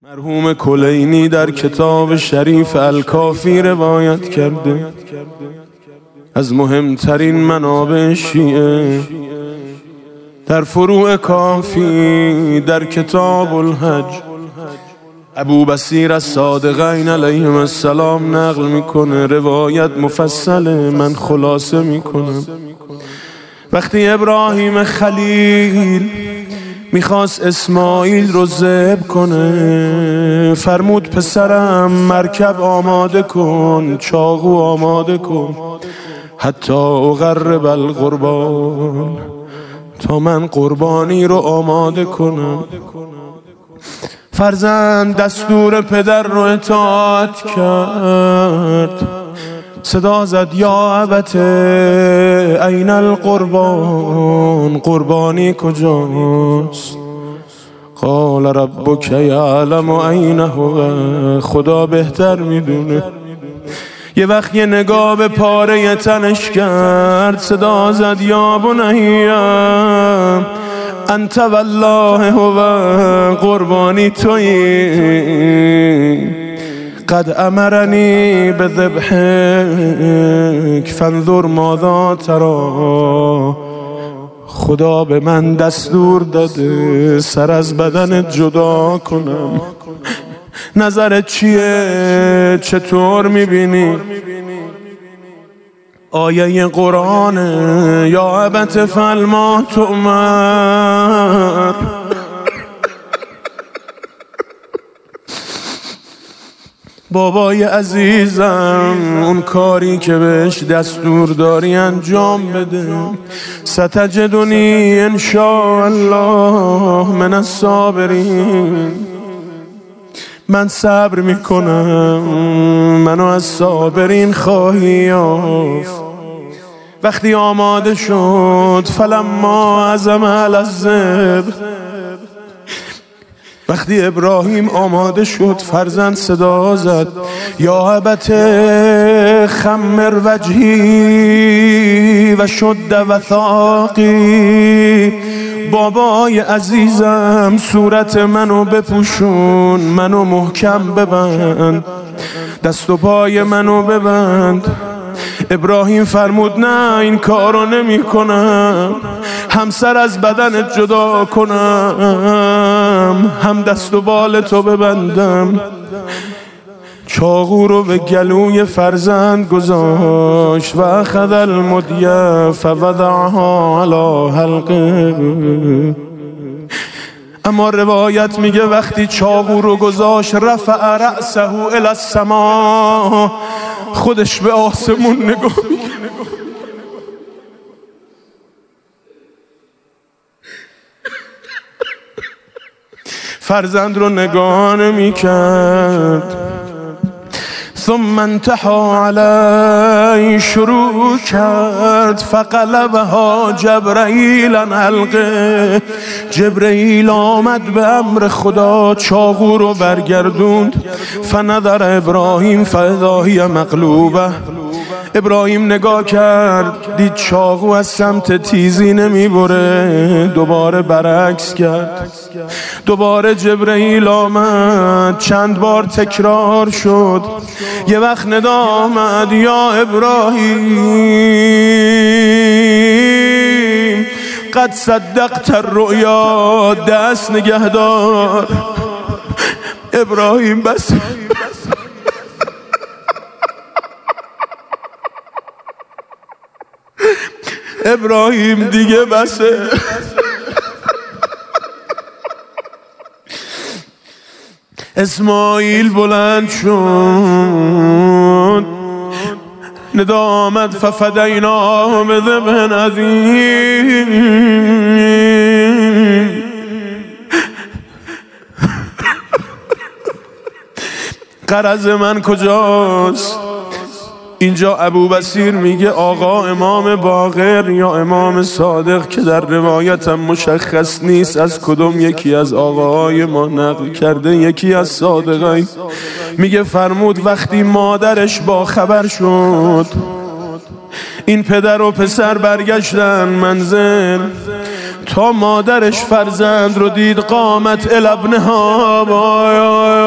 مرحوم کلینی در کتاب شریف الکافی روایت کرده از مهمترین منابع شیعه در فروع کافی در کتاب الحج ابو بصیر از صادقین علیهم السلام نقل میکنه. روایت مفصله، من خلاصه میکنم. وقتی ابراهیم خلیل میخواست اسماعیل رو ذبح کنه، فرمود پسرم مرکب آماده کن، چاقو آماده کن، حتی اقرب القربان، تا من قربانی رو آماده کنم. فرزند دستور پدر رو اطاعت کرد، صدا زد یا ابت این القربان، قربانی کجاست؟ قال ربک یعلم این هو، خدا بهتر میدونه. یه وقت یه نگاه به پاره تنش کرد، صدا زد یا بنی انت والله هو، قربانی تویی. قد امرنی بذبحک فانظر ماذا ترى، خدا به من دستور داده سر از بدنت جدا کنم، نظرت چیه؟ چطور میبینی؟ آیه قرآن یا ابت فعل ما تؤمر. بابای عزیزم اون کاری که بهش دستور داری انجام بده. ستجدنی ان شاء الله من الصابرین، من صبر میکنم، منو از صابرین خواهی یافت. وقتی آماده شد فلما عزم علی الذبح، وقتی ابراهیم آماده شد فرزند صدا زد یا ابت خمر وجهی و شد وثاقی، بابای عزیزم صورت منو بپوشون، منو محکم ببند، دست و پای منو ببند. ابراهیم فرمود نه این کارو نمی کنم، هم سر از بدنت جدا کنم، هم دست و بال تو ببندم. چاقو رو به گلوی فرزند گذاشت و اخذ المدی فوضعها علی حلقه. اما روایت میگه وقتی چاقو رو گذاشت رفع رأسه الی السماء، خودش به آسمون نگاه میکنه. فرزند رو نگاه نمی‌کرد. ثم انتحى علی، شروع کرد فقلبها جبرائیل عن حلقه. جبرائیل آمد به امر خدا، چاقو رو برگردوند. فنظر ابراهیم فاذا هی مقلوبه، ابراهیم نگاه کرد دید چاقو از سمت تیزی نمیبره، دوباره برعکس کرد. دوباره جبرائیل آمد، چند بار تکرار شد. یه وقت ندا آمد یا ابراهیم قد صدقت الرؤیا، دست نگهدار. ابراهیم بس ابراهیم دیگه بسه. اسماعیل بلند شد، ندا آمد ففدیناه بذبح عظیم. غرض من کجاست؟ اینجا ابو بصیر میگه آقا امام باقر یا امام صادق که در روایت هم مشخص نیست از کدوم یکی از آقاهای ما نقل کرده، یکی از صادقین، میگه فرمود وقتی مادرش با خبر شد این پدر و پسر برگشتن منزل، تا مادرش فرزند رو دید قامت الابنها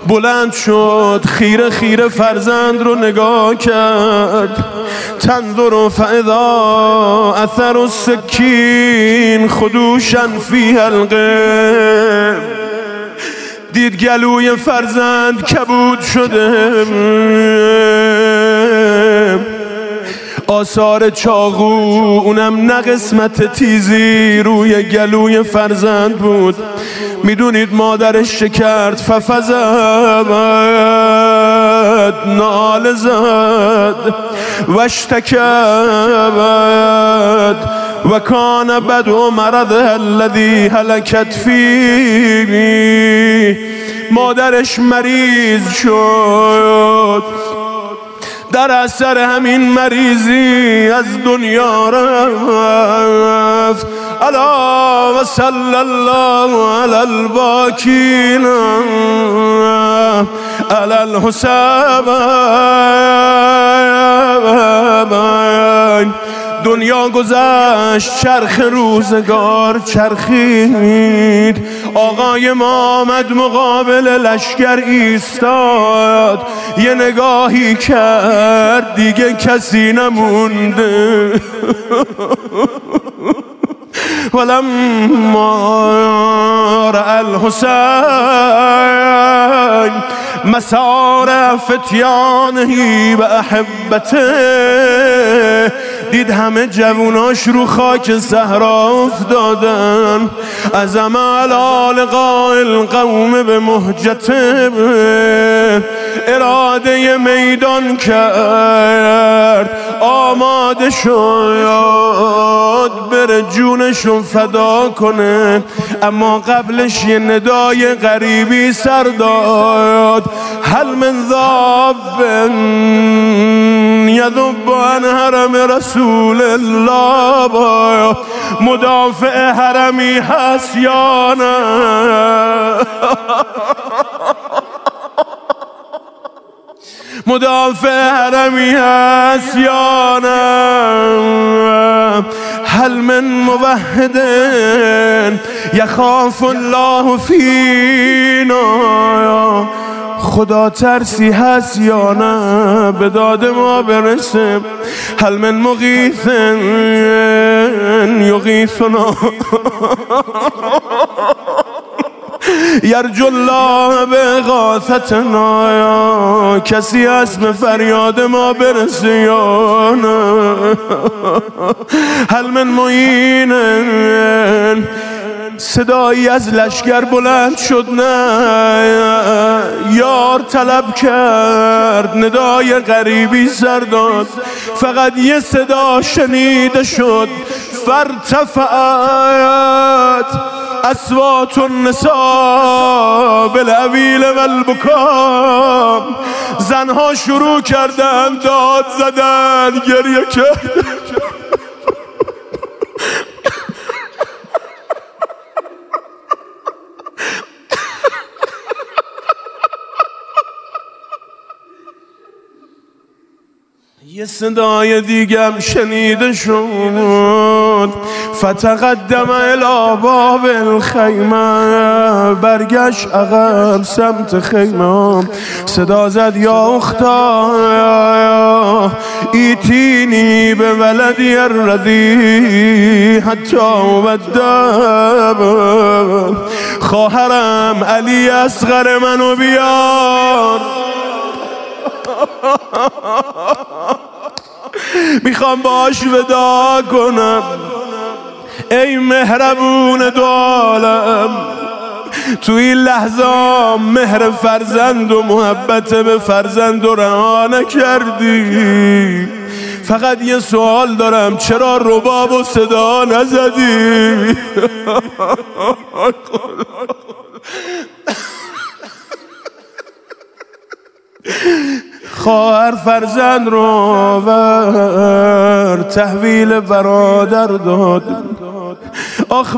بلند شد خیره خیره فرزند رو نگاه کرد. تنظر فاذا اثر السکین خدوشا فی حلقه. دید گلوی فرزند کبود شده، آثار چاقو اونم نه قسمت تیزی روی گلوی فرزند بود. میدونید مادرش چه کرد؟ ففزعت، ناله زد و اشتکت و کان بدو مرضها الذی هلکت فیه. مادرش مریض شد، در اثر همین مریضی از دنیا رفت. الا و صلی الله علی الباکین علی الحسین. دنیا گذشت، چرخ روزگار چرخید. آقای ما آمد مقابل لشکر ایستاد، یه نگاهی کرد دیگه کسی نمونده. ولما رأى الحسین مسار فتیانه و احبته. دید همه جووناش رو خاک صحرا افتادن. عزم علی لقاء القوم به مهجته. اراده میدان کرد، آماده شد بره جونشو فدا کنه. اما قبلش یه ندای غریبی سر داد. هل من ذاب یذب عن حرم رسول الله. مدافع حرمی هست یا نه؟ مدافع حرمی هست یا نه؟ هل من موحد یخاف الله فینا. خدا ترسی هست یا نه؟ به داد ما برسه. هل من مغیث یغیثنا یرجو الله به غاثتنا. کسی هست به فریاد ما برسه یا نه؟ هل من معین. صدایی از لشکر بلند شد، نه یار طلب کرد. ندای غریبی سر داد، فقط یه صدا شنیده شد. فارتفعت اصوات النساء بالعویل و البکا. زنها شروع کردن داد زدن، گریه کردن. یه صدای دیگم شنیده شد. فتقدم الی باب الخیمه. برگشت عقب سمت خیمه. صدا زد یا اختا ایتینی به ولدی الرضی حتی ودب. خواهرم علی اصغر منو بیار، میخوام باش ودا کنم. ای مهربون دو عالم، تو این لحظه مهر فرزند و محبت به فرزند رو رها نکردی. فقط یه سوال دارم، چرا رباب و صدا نزدی؟ خواهر فرزند رو ور تحویل برادر داد. آخ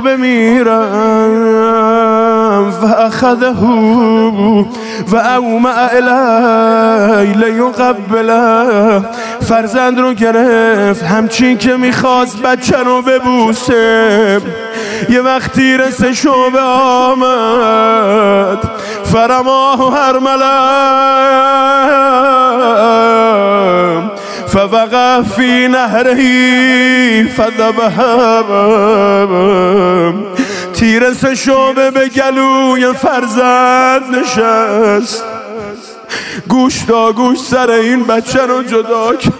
بمیرم فاخذه و اومع الی لیقبله. فرزند رو گرفت، همچین که میخواست بچه رو ببوسه. یه وقتی رسه شعبه آمد، فرماه هرملا فوقع في نهره فذبحه. تیر سه شعبه به گلوی فرزند نشست، گوش تا گوش سر این بچه رو جدا کرد.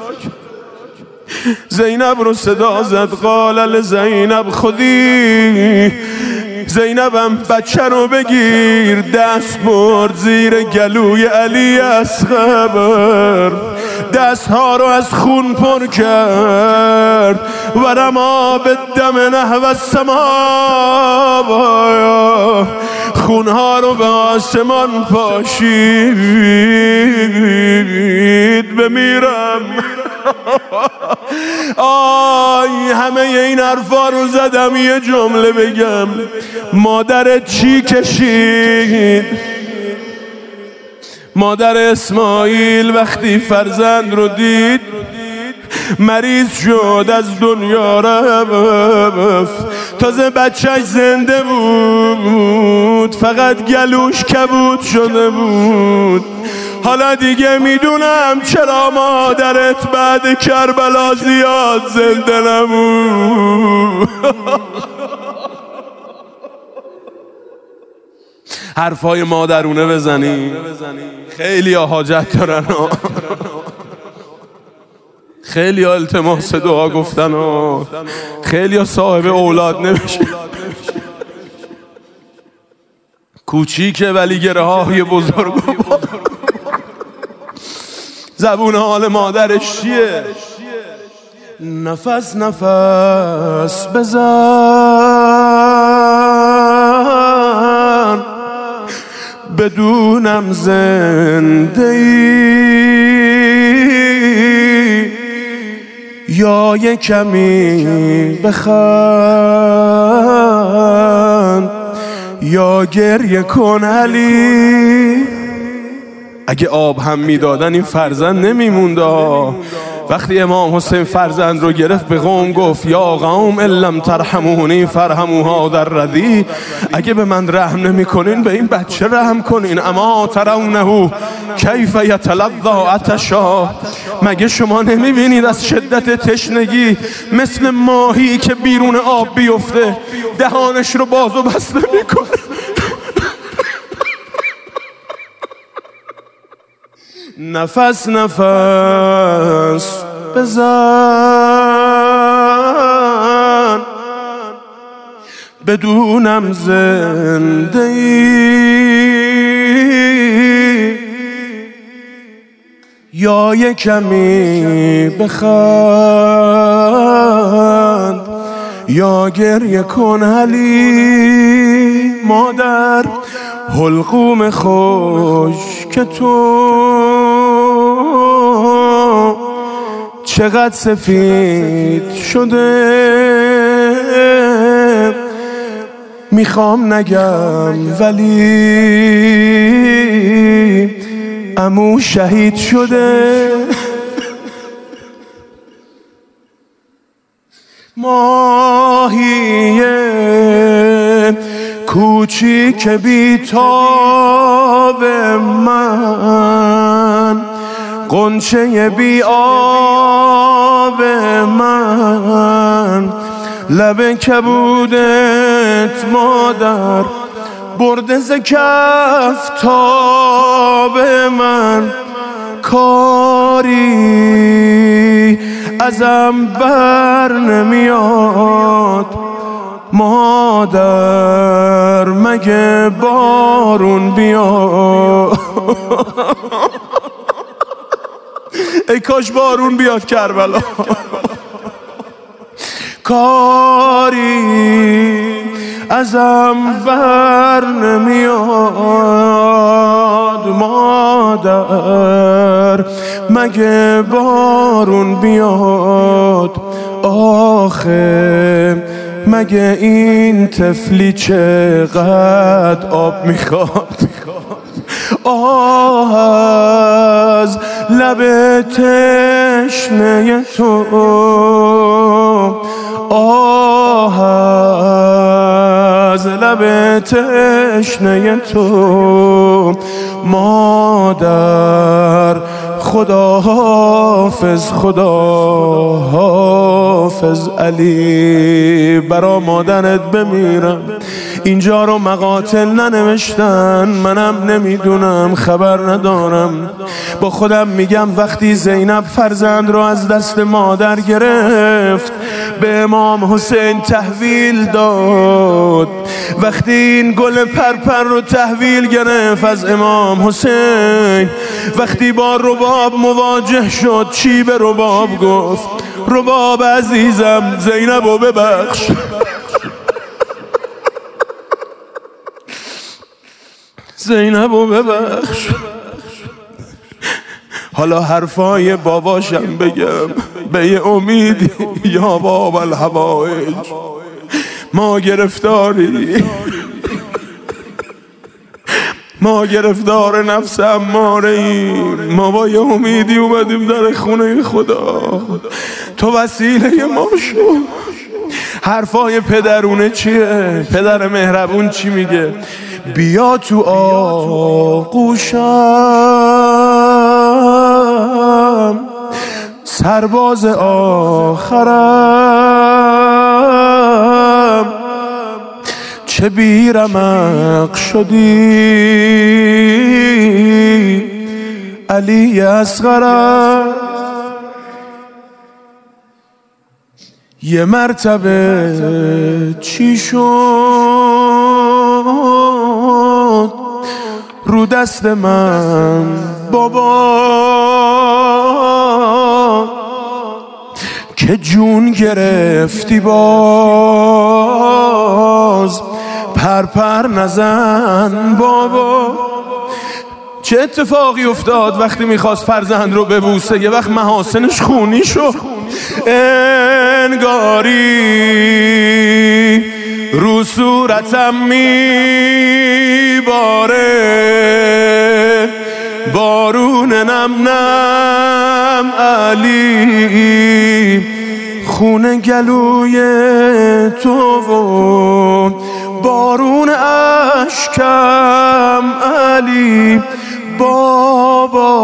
زینب رو صدا زد، قال لزینب خودی، زینبم بچه رو بگیر. دست برد زیر گلوی علی اصغر، دستها رو از خون پر کرد. و رما به دم نحو السما، خونها رو به آسمان پاشید. بمیرم آی همه این حرفا رو زدم یه جمله بگم. مادرت چی کشید؟ مادر اسماعیل وقتی فرزند رو دید مریض شد، از دنیا رفت. تازه بچهش زنده بود، فقط گلوش کبود شده بود. حالا دیگه میدونم چرا مادرت بعد کربلا زیاد زنده نبود. حرفای مادرونه بزنی، خیلی ها حاجت دارن، خیلی ها التماس دعا گفتن، خیلی ها صاحب اولاد نمیشه. کوچیکه ولی گره های بزرگ. زبون حال مادرش چیه؟ نفس نفس بزن بدونم زنده ای، یا یه کمی بخند یا گریه کن علی. اگه آب هم میدادن این فرزند نمیمونده. وقتی امام حسین فرزند رو گرفت به قوم گفت یا قوم لم ترحمونی فرحموها در ردی، اگه به من رحم نمی کنین به این بچه رحم کنین. اما ترونه کیف یتلظی عطشا، مگه شما نمیبینید از شدت تشنگی مثل ماهی که بیرون آب بیفته دهانش رو باز و بسته میکنه؟ نفس نفس بزن بدونم زنده ای، یا یه کمی بخند یا گریه کن علی. مادر حلقوم خوش که تو چقدر سفید شده، میخوام نگم ولی عمو شهید شده. ماهی کوچیک بی‌تاب من، غنچه بی آب من، لب کبودت مادر برده ز کف تاب من. کاری ازم بر نمیاد مادر، مگه بارون بیاد؟ ای کاش بارون بیاد کربلا. کاری ازم بر نمیاد مادر، مگه بارون بیاد؟ آخه مگه این طفلی چقدر آب میخواد؟ آه از لب تشنه تو، آه از لب تشنه تو. مادر خدا حافظ، خدا حافظ علی. برا مادرت بمیرم. اینجا رو مقاتل ننوشتن، منم نمیدونم، خبر ندارم. با خودم میگم وقتی زینب فرزند رو از دست مادر گرفت به امام حسین تحویل داد، وقتی این گل پرپر رو تحویل گرفت از امام حسین، وقتی با رباب مواجه شد چی به رباب گفت؟ رباب عزیزم زینبو ببخش. زینبو ببخش. حالا حرفای باباشم بگم به یه امیدی یا باب الحوائج، ما گرفتاری، ما گرفتار نفس اماره ایم، ما با یه امیدی اومدیم در خونه خدا، تو وسیله ما شو. حرفای پدرونه چیه؟ پدر مهربون چی میگه؟ بیا تو آغوشم سرباز آخرم، چه بیرمق شدی علی اصغرم. یه مرتبه چی شد رو دست من بابا که جون گرفتی باز پرپر نزن بابا. چه اتفاقی افتاد وقتی میخواست فرزند رو ببوسه؟ یه وقت محاسنش خونی شد، انگاری رو صورتم میباره بارون نم نم علی، خون گلوی تو و بارون اشکم علی. بابا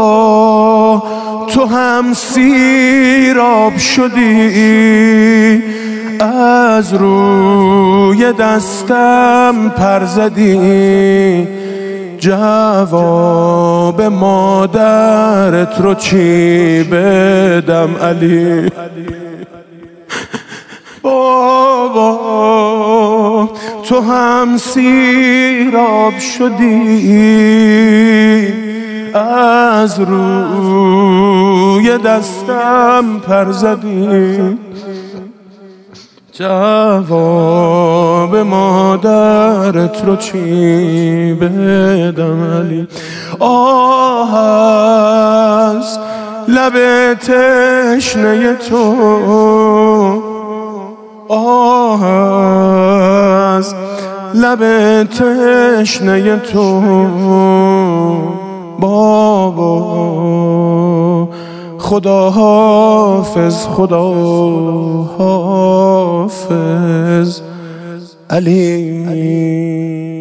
تو هم سیراب شدی، از روی دستم پر زدی، جواب مادرت رو چی بدم علی؟ بابا تو هم سیراب شدی، از روی دستم پر زدی، جواب مادرت رو چی بدم علی؟ آه از لب تشنه تو، آه از لب تشنه تو بابا. خدا حافظ، خدا حافظ علی.